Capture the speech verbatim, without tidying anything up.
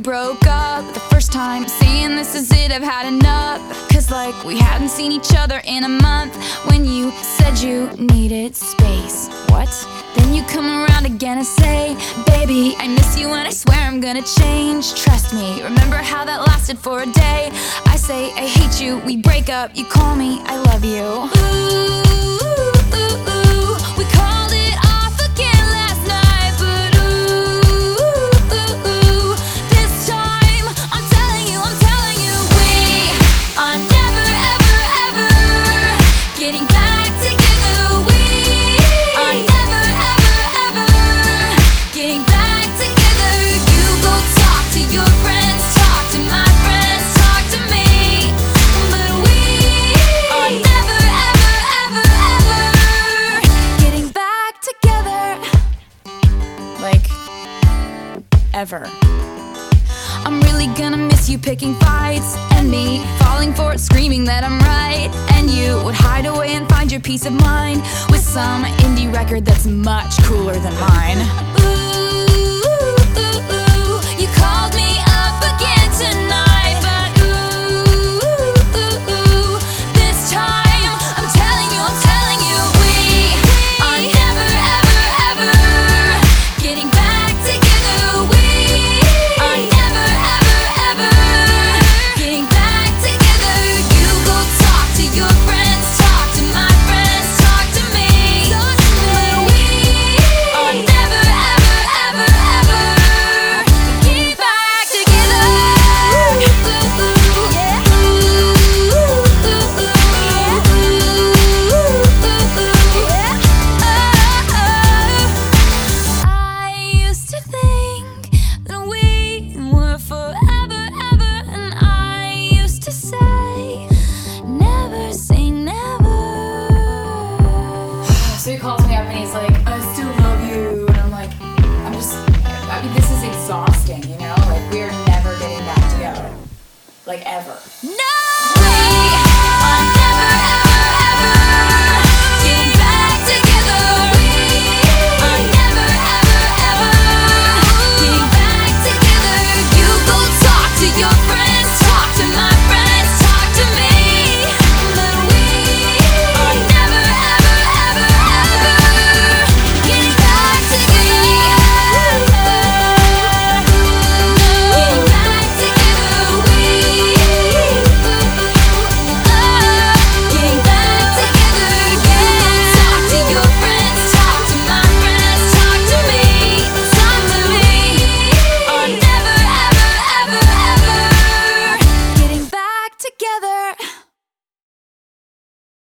broke up the first time, saying this is it, I've had enough. Cause like we hadn't seen each other in a month. When you said you needed space, what? Then you come around again and say, baby, I miss you and I swear I'm gonna change. Trust me, remember how that lasted for a day? I say I hate you, we break up, you call me, I love you. Ooh, ooh, ooh, ooh. We called it off again last night, but ooh, ooh, ooh. This time, I'm telling you, I'm telling you, we are never, ever, ever getting back together. We are never, ever, ever getting back together. You go talk to your friends, talk to my friends, talk to me, but we are never, ever, ever, ever getting back together. Like, ever. I'm really gonna miss you picking fights, and me falling for it, screaming that I'm right. And you would hide away and find your peace of mind with some indie record that's much cooler than mine. Ooh, ooh, ooh. You called me up again tonight, but ooh, ooh, ooh. This time, I'm telling you, I'm telling you, we are never, ever, ever getting back together. We are never, ever, ever getting back together. You go talk to your friends, talk to my friends, talk to me, but we are never, ever, ever, ever getting back together. Ooh, ooh, yeah. Ooh, ooh, ooh, ooh, yeah. Oh, I used to think that we were forever, ever, and I used to say, never say never. So he calls me up and he's like, I still love you, and I'm like, I'm just, I mean, this is exhausting, you know? Like, we're never getting back together, like, ever. No!